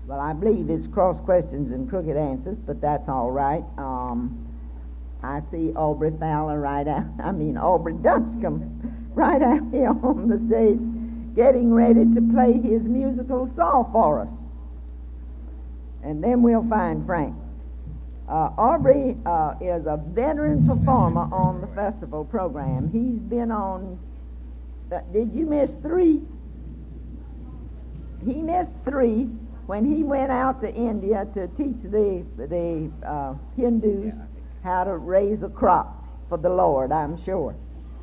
Well, I believe it's cross questions and crooked answers, but that's all right. I see Aubrey Fowler Aubrey Dunscombe right out here on the stage getting ready to play his musical song for us. And then we'll find Frank. Aubrey is a veteran performer on the festival program. He's been on, did you miss 3? He missed 3 when he went out to India to teach the Hindus how to raise a crop for the Lord, I'm sure.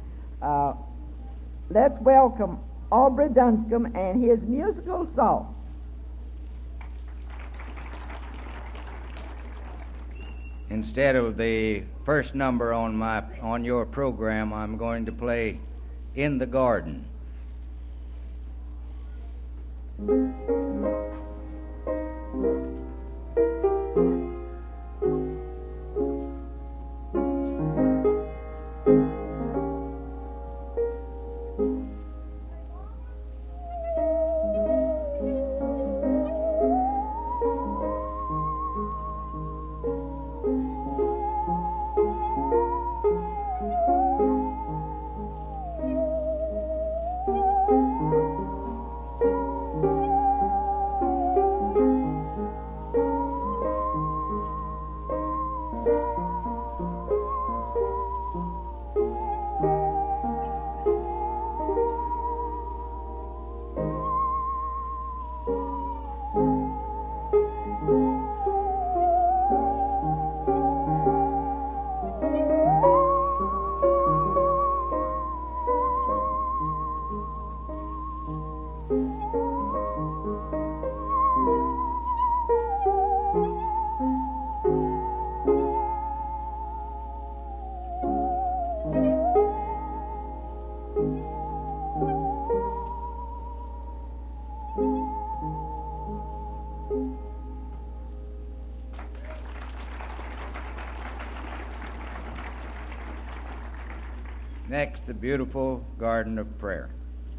Let's welcome Aubrey Dunscombe and his musical song. Instead of the first number on your program, I'm going to play In the Garden. Next, the beautiful Garden of Prayer.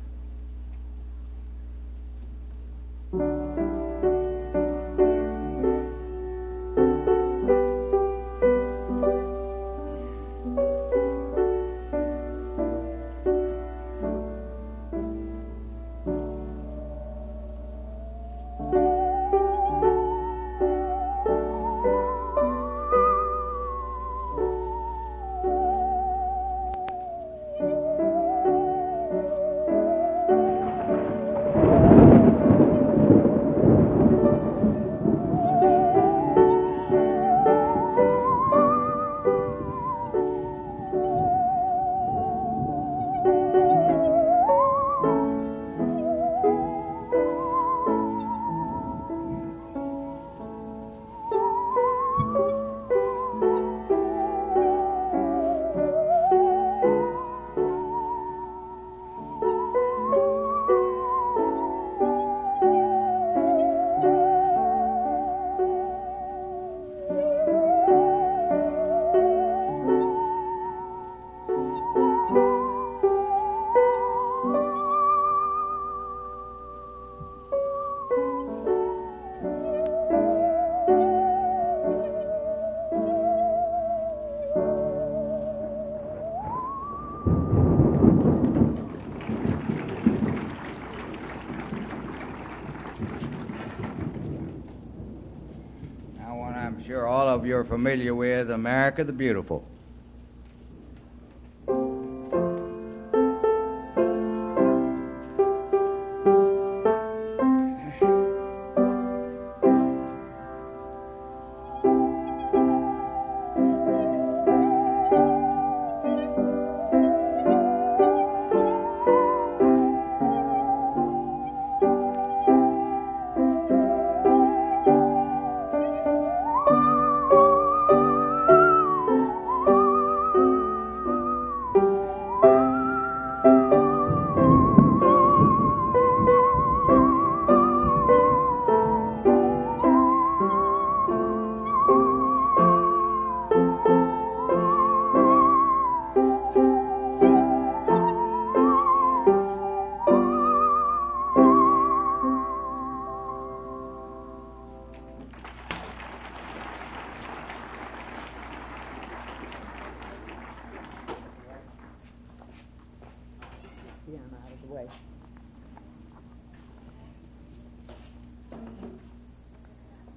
Sure all of you are familiar with America the Beautiful.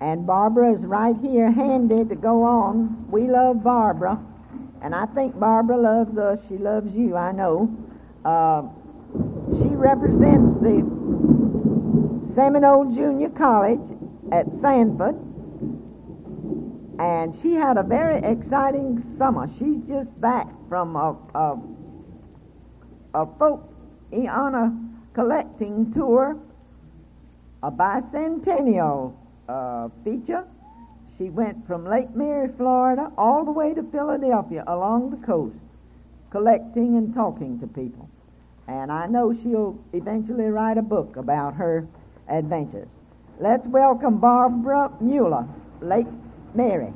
And Barbara's right here handy to go on. We love Barbara, and I think Barbara loves us. She loves you, I know. She represents the Seminole Junior College at Sanford, and she had a very exciting summer. She's just back from a folk honor collecting tour, a bicentennial feature. She went from Lake Mary, Florida, all the way to Philadelphia along the coast, collecting and talking to people. And I know she'll eventually write a book about her adventures. Let's welcome Barbara Mueller, Lake Mary.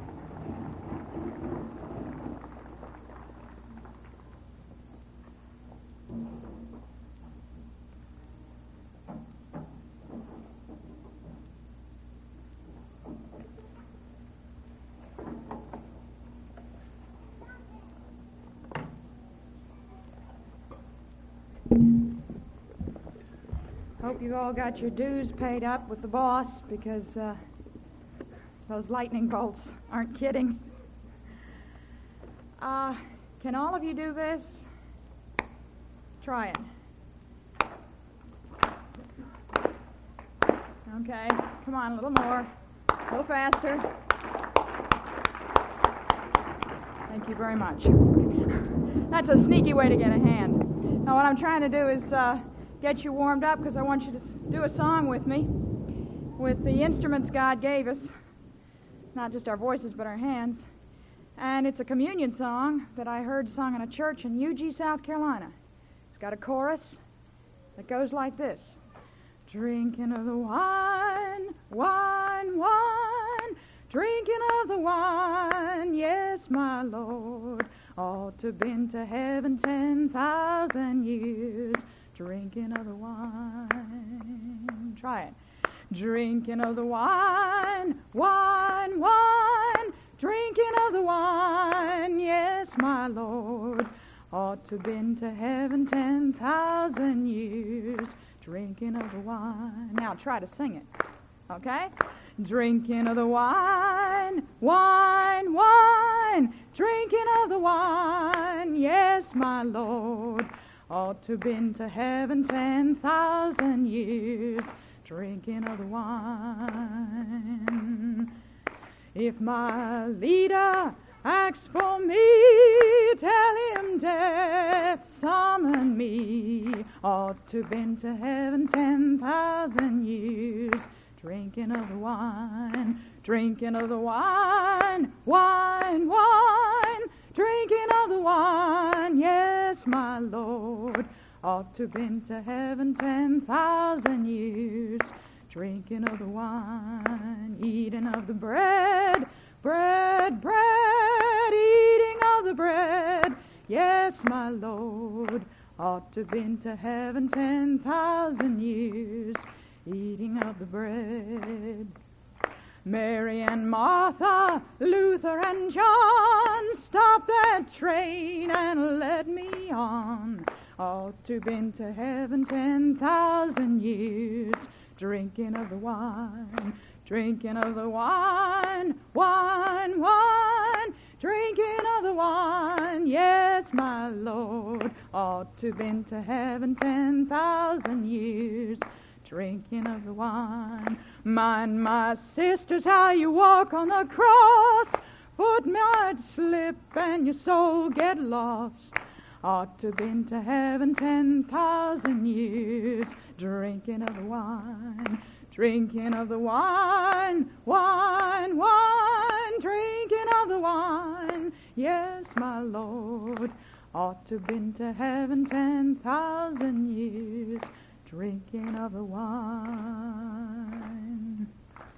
Hope you've all got your dues paid up with the boss, because those lightning bolts aren't kidding. Can all of you do this? Try it. Okay, come on, a little more, a little faster. Thank you very much. That's a sneaky way to get a hand. Now, what I'm trying to do is get you warmed up, because I want you to do a song with me with the instruments God gave us, not just our voices but our hands. And it's a communion song that I heard sung in a church in Eugene, South Carolina. It's got a chorus that goes like this: drinking of the wine, wine, wine, drinking of the wine, yes, my Lord, ought to been to heaven 10,000 years. Drinking of the wine. Try it. Drinking of the wine, wine, wine. Drinking of the wine, yes, my Lord. Ought to been to heaven 10,000 years. Drinking of the wine. Now try to sing it. Okay? Drinking of the wine, wine, wine. Drinking of the wine, yes, my Lord. Ought to been to heaven 10,000 years, drinking of the wine. If my leader asks for me, tell him death summoned me. Ought to been to heaven 10,000 years, drinking of the wine, drinking of the wine, wine, wine. Drinking of the wine, yes, my Lord, ought to been to heaven 10,000 years. Drinking of the wine, eating of the bread, bread, bread, eating of the bread, yes, my Lord, ought to been to heaven 10,000 years. Eating of the bread. Mary and Martha, Luther and John, stop that train and let me on. Ought to been to heaven 10,000 years, drinking of the wine, drinking of the wine, wine, wine, drinking of the wine, yes, my Lord, ought to been to heaven 10,000 years, drinking of the wine. Mind, my sisters, how you walk on the cross. Foot might slip and your soul get lost. Ought to been to heaven 10,000 years, drinking of the wine, drinking of the wine, wine, wine, drinking of the wine, yes, my Lord, ought to been to heaven 10,000 years, drinking of the wine.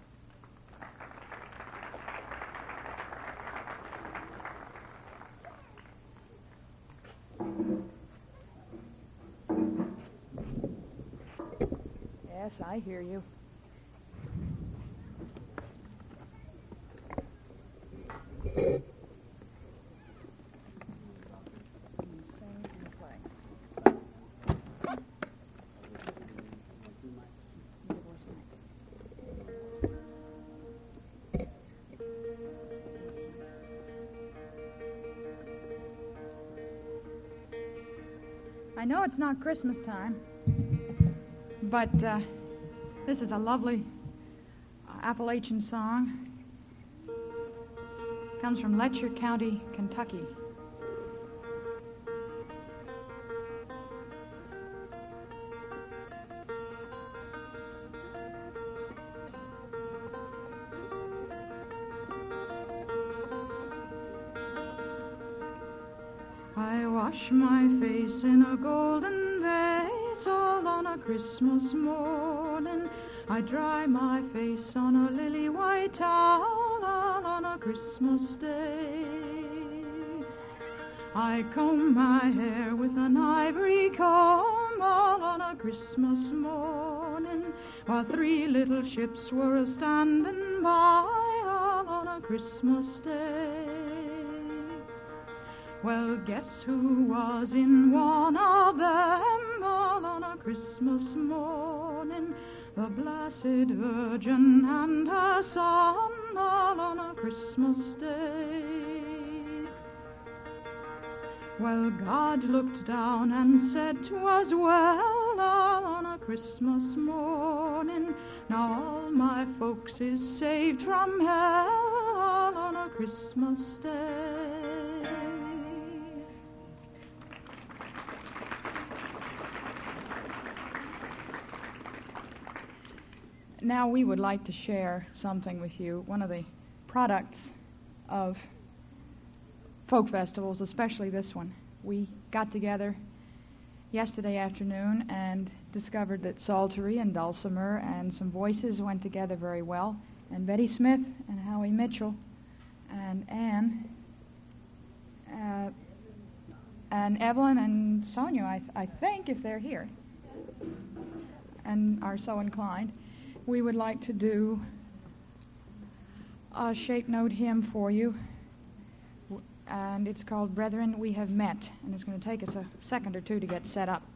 Yes, I hear you. know it's not Christmas time, but this is a lovely Appalachian song. It comes from Letcher County, Kentucky. I wash my face in a golden vase all on a Christmas morning. I dry my face on a lily white towel all on a Christmas day. I comb my hair with an ivory comb all on a Christmas morning, while 3 little ships were a-standing by all on a Christmas day. Well, guess who was in one of them all on a Christmas morning? The Blessed Virgin and her Son all on a Christmas day. Well, God looked down and said 'twas well all on a Christmas morning. Now all my folks is saved from hell all on a Christmas day. Now we would like to share something with you, one of the products of folk festivals, especially this one. We got together yesterday afternoon and discovered that psaltery and dulcimer and some voices went together very well. And Betty Smith and Howie Mitchell and Ann and Evelyn and Sonia, I think, if they're here, and are so inclined, we would like to do a shape note hymn for you, and it's called Brethren We Have Met, and it's going to take us a second or two to get set up.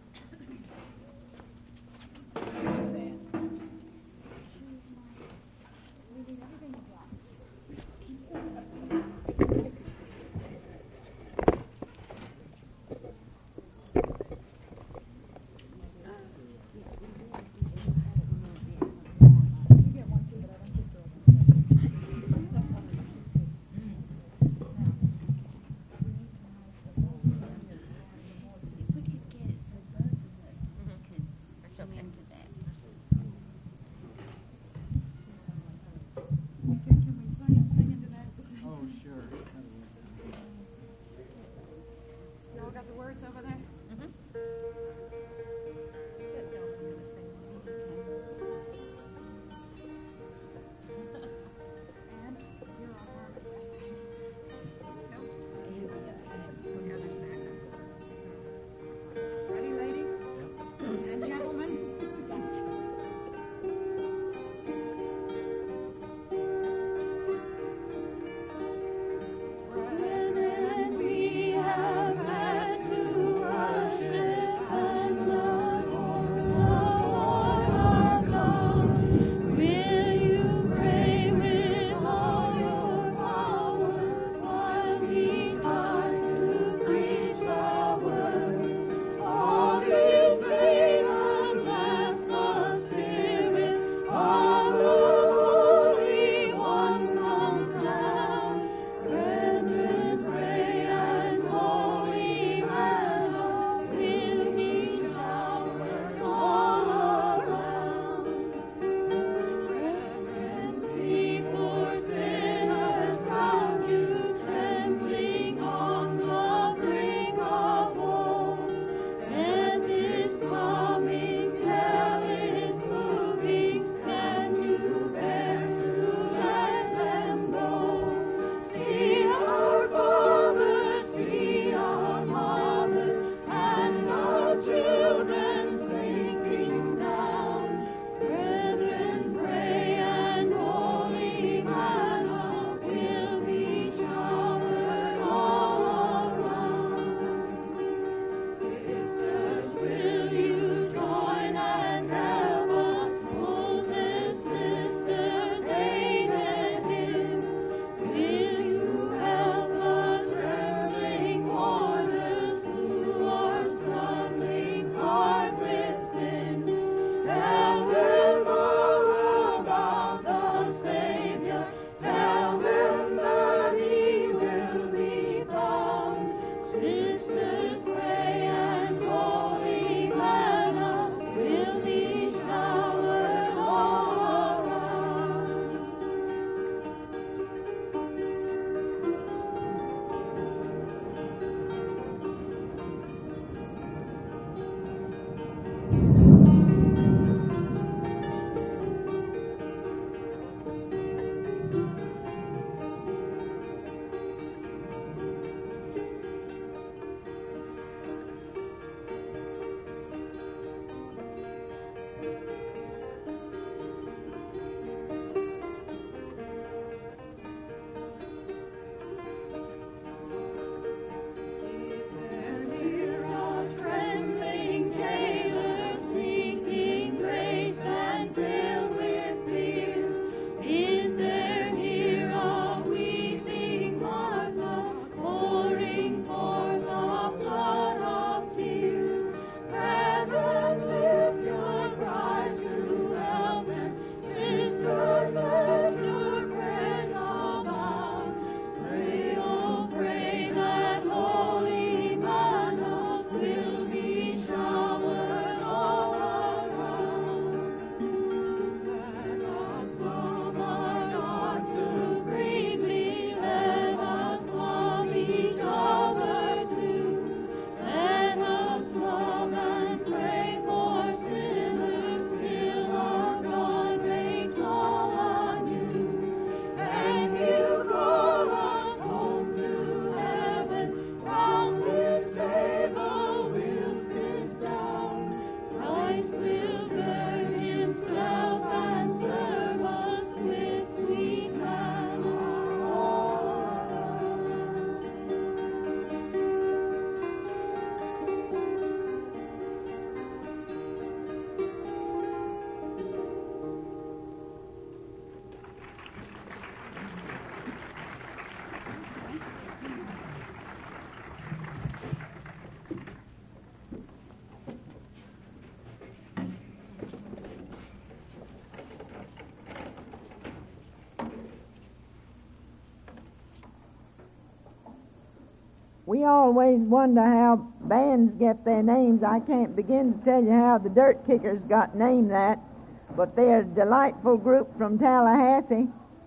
We always wonder how bands get their names. I can't begin to tell you how the Dirt Kickers got named that, but they're a delightful group from Tallahassee.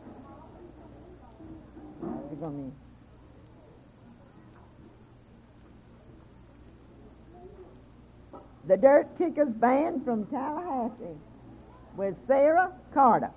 The Dirt Kickers Band from Tallahassee with Sarah Carter.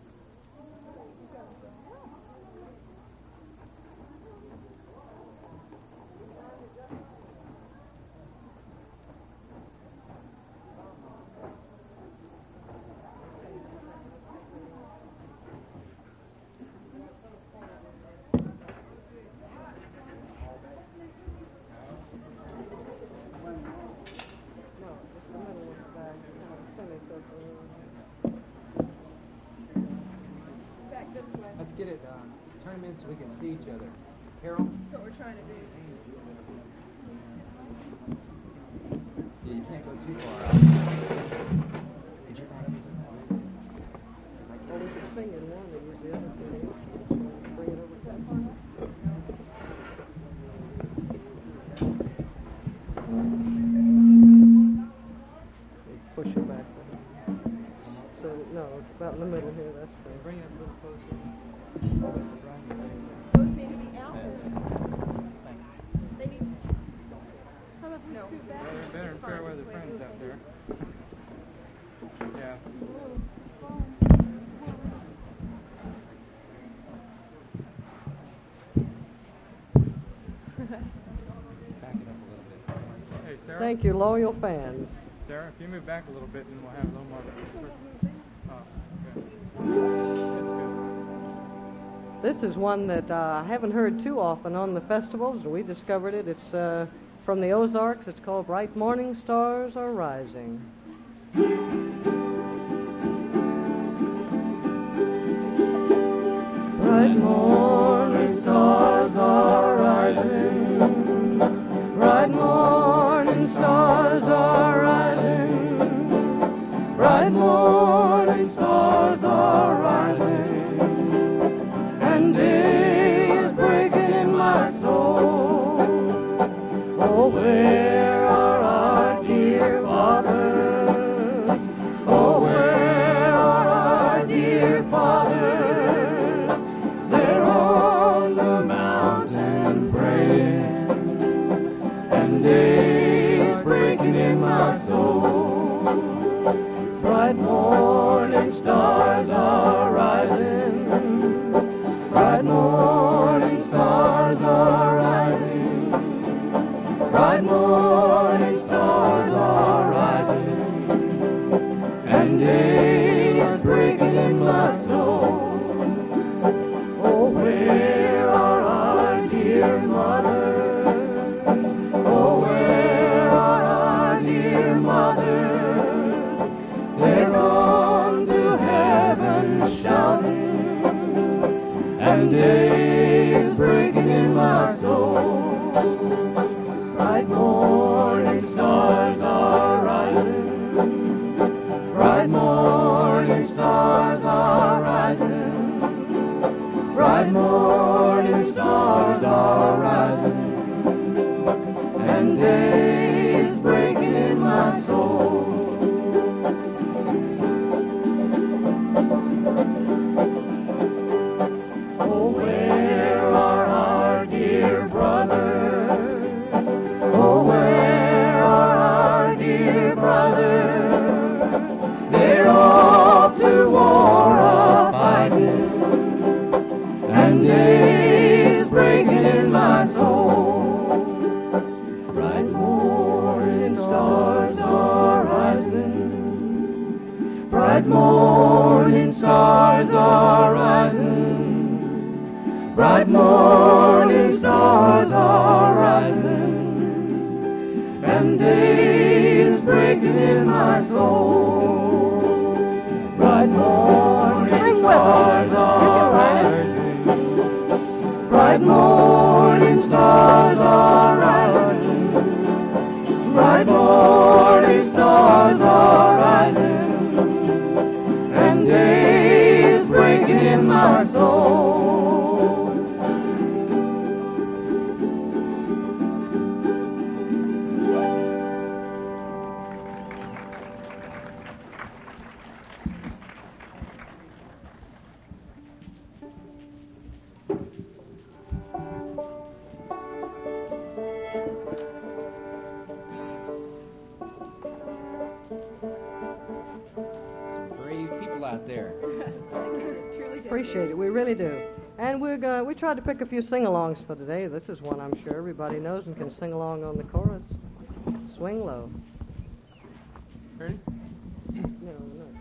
Let's get it turn them in so we can see each other. Carol? That's what we're trying to do. Yeah, you can't go too far out. Did you find anything? Well, we should sing in one and use the other for the instruments. Bring it over to that part. Push it back. So, no, it's about in the middle here. That's great. Bring it a little closer. Those need to be out. They need. How about we scoot back? They're better and fair weather friends out there. Yeah. Back it up a little bit. Hey, Sarah. Thank you, loyal fans. Sarah, if you move back a little bit, then we'll have a little more. Oh, good. That's good. This is one that I haven't heard too often on the festivals. We discovered it. It's from the Ozarks. It's called Bright Morning Stars Are Rising. Bright morning stars are rising. Bright morning stars are rising. Bright morning stars are rising. And day is breaking in my soul. Oh, where are our dear fathers? Oh, where are our dear fathers? They're on the mountain praying. And day is breaking in my soul. Bright morning stars are rising. Bright morning stars are rising. Bright morning stars are rising. And day is breaking in my soul. Oh, where are our dear mothers? Oh, where are our dear mothers? They're on to heaven shouting. And day is breaking in my soul. Bright morning stars are rising. Bright morning stars are rising. Bright morning stars are rising. And day is breaking in my soul. Oh, where are our dear brothers? Oh, where are our dear brothers? They're off to war a-fighting. And day is breaking in my soul. Bright morning stars are rising. Bright morning stars are rising. Bright morning stars are rising. And day is breaking in my soul. Bright morning stars are rising. Bright morning stars are rising. Bright morning stars are rising. And day is breaking in my soul. out there. Appreciate it. We really do. And we tried to pick a few sing-alongs for today. This is one I'm sure everybody knows and can sing along on the chorus. Swing low. Ready? No.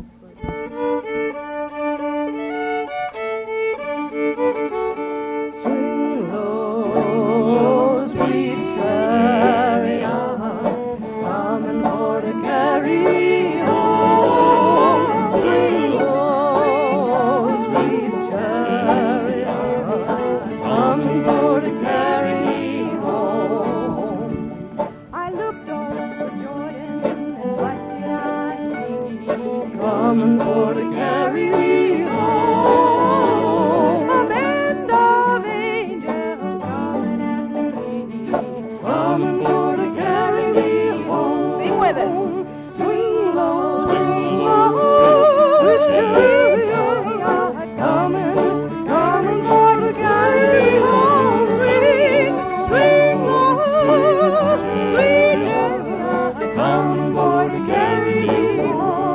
Swing low, sweet chariot, coming for to carry home. Swing low, sweet chariot, coming for to carry home. I looked over Jordan and what did I see? Coming for to carry me home. A band of angels coming after me, coming for to carry me home. Sing with us. Swing low, sweet chariot, coming for to carry me home. Swing low, sweet chariot, coming for to carry me home.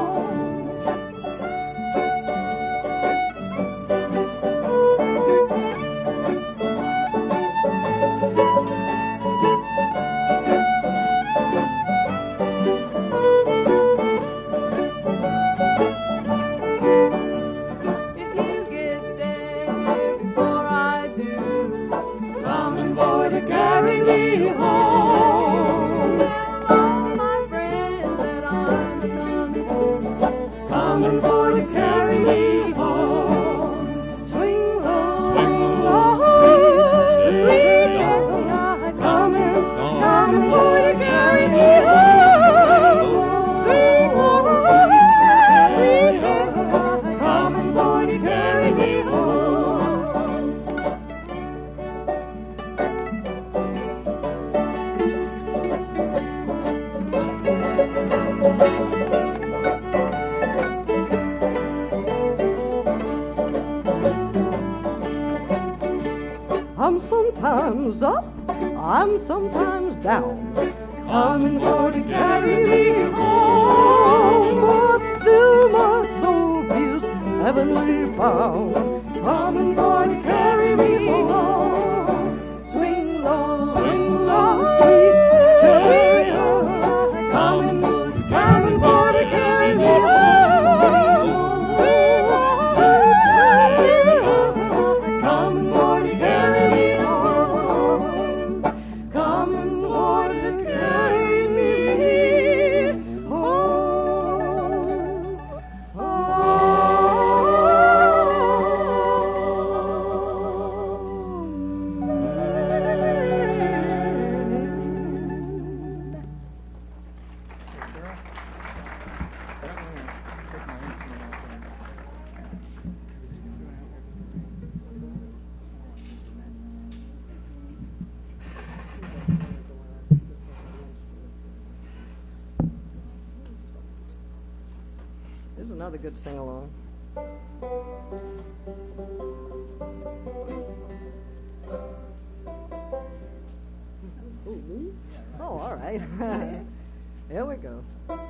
If you get there before I do, coming for to carry me home. Tell all my friends that I'm coming too, coming for to carry me home. Swing low, sweet chariot, coming for to carry me home. Swing low, sweet chariot, coming for to carry me home. I'm sometimes up, I'm sometimes down, coming for to carry me home. But still my soul feels heavenly bound, coming for to carry me home. Swing low, sweet chariot, coming for to carry me home. Coming for to carry me home. Coming for to carry me home. This is another good sing-along. Ooh. Oh, all right. Here we go.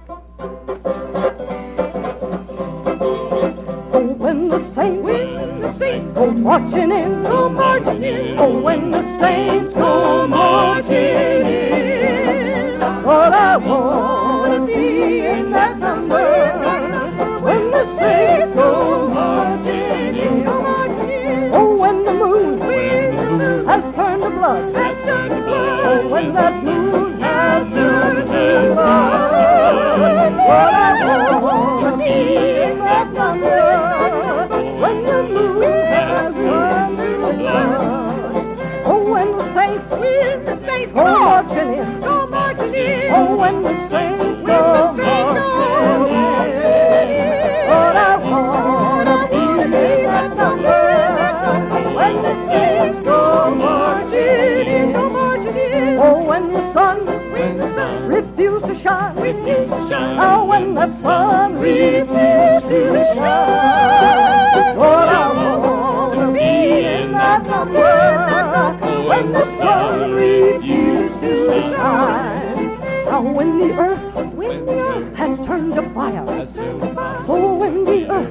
Oh, when the saints go marching in, Oh, when the saints go marching in, Lord, I want to be in that number. When the saints go marching in, Oh, when the moon has turned to blood, Oh, when that moon has turned to blood, Lord, I want to be in that number. When the moon has turned to blood, Oh, when the saints go marching in, Oh, when the saints go marching in, Lord, I want to be in that number. When the saints go marching in, Oh, when the sun refused to shine, Oh, when the sun refused to shine, Lord, I want to be in that number. When the sun refused to shine, Now when the earth has turned to fire, Oh, when the earth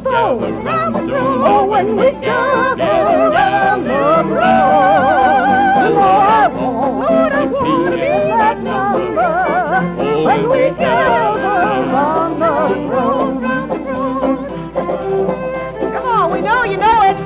throne, round the throne. Oh, when we gather round the throne. Lord, I want to be that number. When we gather round the throne. Come on, we know you know it.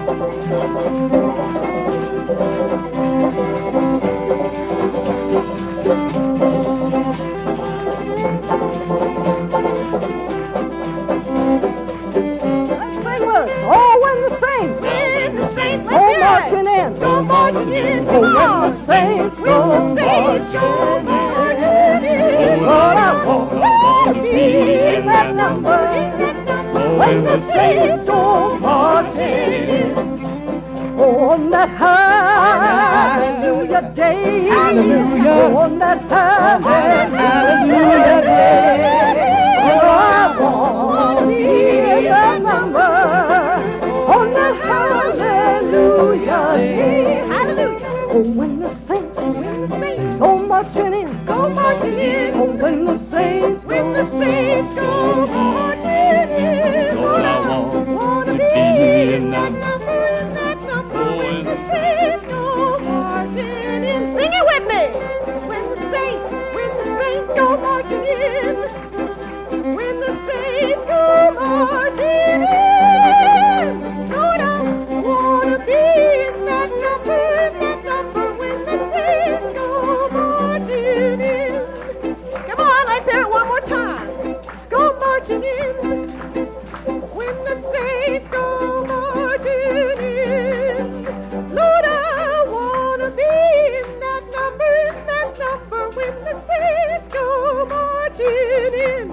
Go marching in, go marching in, oh, when the saints go marching in. Lord, I want to be in that number, when the saints go marching in. Oh, on that hallelujah day, hallelujah, on that hallelujah day. Oh, I want to be in that number, on that hallelujah day. Hallelujah. Oh, when the saints go marching in, go marching in. Oh, when the saints go marching in. Lord, I want to be in that number, in that number. Oh, when the saints go marching in. Sing it with me. When the saints go marching in. When the saints go marching in. Lord, I want to be in that number, when the saints go marching in. Come on, let's hear it one more time. Go marching in, when the saints go marching in. Lord, I want to be in that number, when the saints go marching in.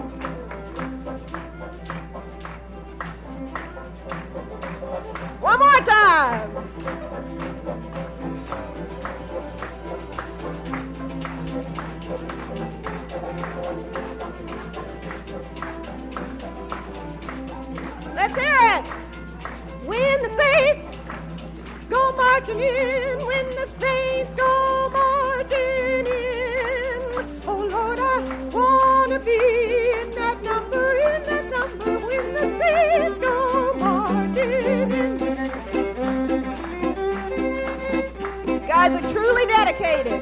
One more time. Let's hear it. When the saints go marching in, when the saints go marching in. Oh, Lord, I want to be in that number, when the saints go marching in. You guys are truly dedicated.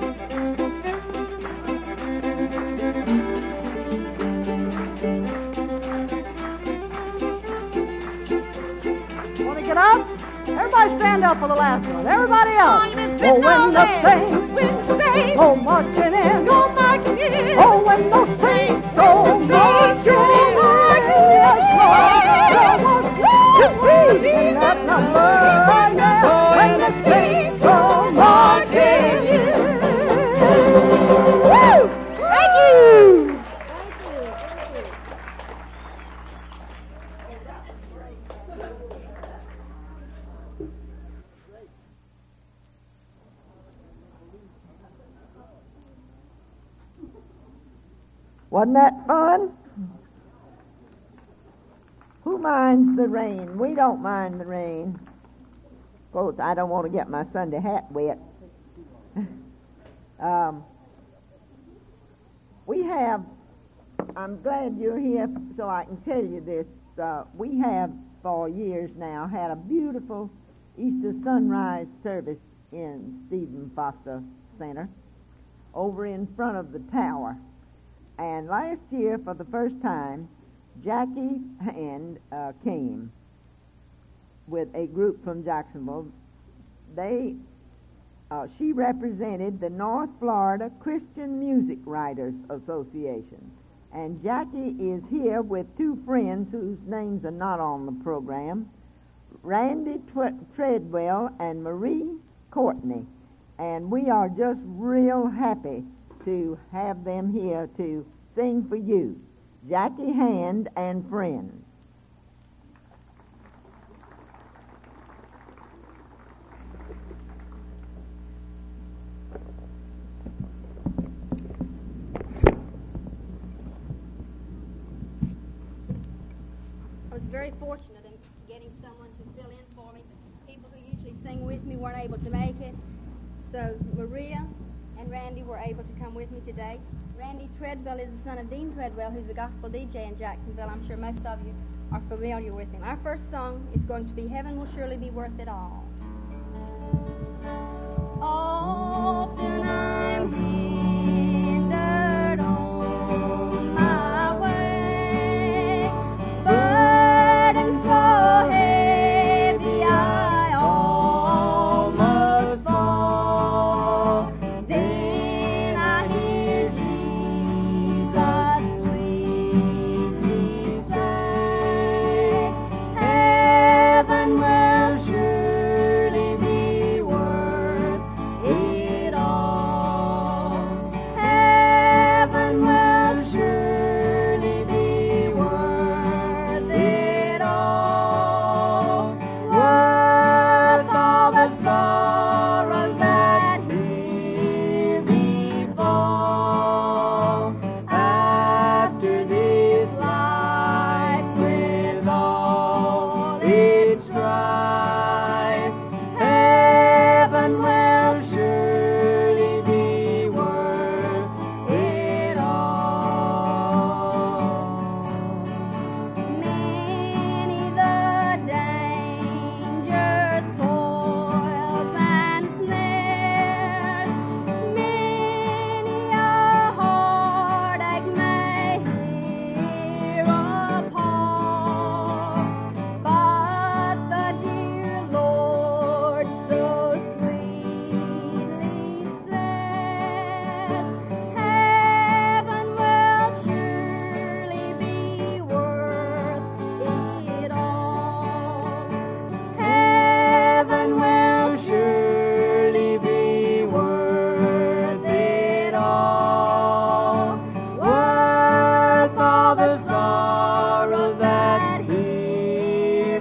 Want to get up? Everybody stand up for the last one. Everybody up. Oh, when the saints go marching in. Oh, when the saints go marching in. In that number, yeah. When the saints go marching in. Woo! Thank you. Wasn't that fun? Who minds the rain? We don't mind the rain. Of course, I don't want to get my Sunday hat wet. I'm glad you're here so I can tell you this. We have for years now had a beautiful Easter sunrise service in Stephen Foster Center over in front of the tower. And last year, for the first time, Jackie Hand came with a group from Jacksonville. She represented the North Florida Christian Music Writers Association. And Jackie is here with two friends whose names are not on the program, Randy Treadwell and Marie Courtney. And we are just real happy to have them here to sing for you. Jackie Hand and Friends. I was very fortunate in getting someone to fill in for me. People who usually sing with me weren't able to make it. So Maria and Randy were able to come with me today. Randy Treadwell is the son of Dean Treadwell, who's a gospel DJ in Jacksonville. I'm sure most of you are familiar with him. Our first song is going to be Heaven Will Surely Be Worth It All. Often I'm hindered on my way, burden so heavy I almost fall. Then I hear Jesus sweetly say, Heaven will surely be worth it all. Heaven will surely be worth it all. Worth all the sorrows that here befall. After this life with all its strife, heaven will surely be worth it all. Many the dangers, toils, and snares, many a heartache may here appall, but the dear Lord so sweetly said, Heaven will surely be worth it all. Heaven will surely be worth it all. Worth all the sorrow that here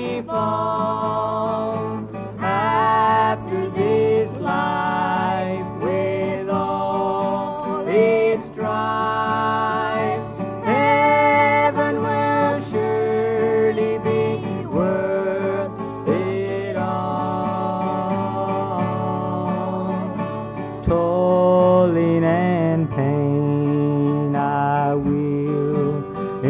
befall. After this life with all its strife, heaven will surely be worth it all. Toiling and pain I will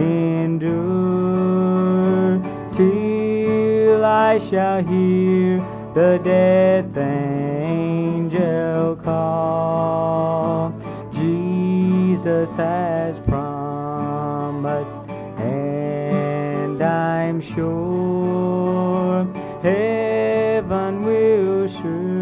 endure till I shall hear the death angel call. Jesus has promised, and I'm sure heaven will surely